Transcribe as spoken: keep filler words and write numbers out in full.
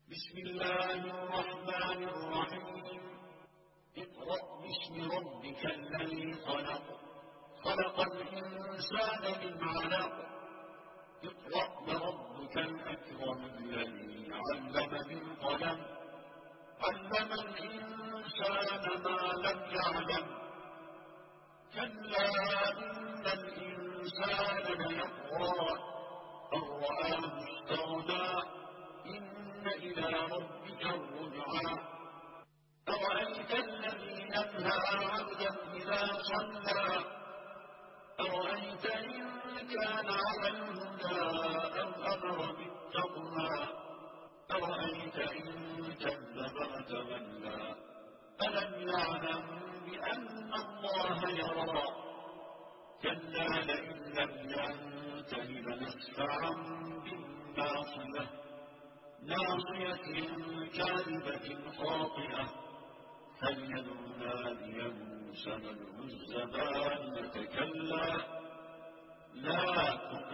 بسم الله الرحمن الرحيم. اقرأ باسم ربك الذي خلق خلق الإنسان من علق. اقرأ وربك الأكرم الذي علم بالقلم علم الإنسان ما لم يعلم. كلا إن الإنسان ليطغى أن رآه استغنى إن إلى ربك الرجعى. أرأيت الذي ينهى عبدا إذا صلى أرأيت إن كان على الهدى أو أمر بالتقوى أرأيت إن كذب وتولى ألم يعلم بأن الله يرى. كلا لئن لم ينته لنسفعا بالناصية ناصية كاذبة خاطئة فليدع ناديه سندع الزبانية. كلا لا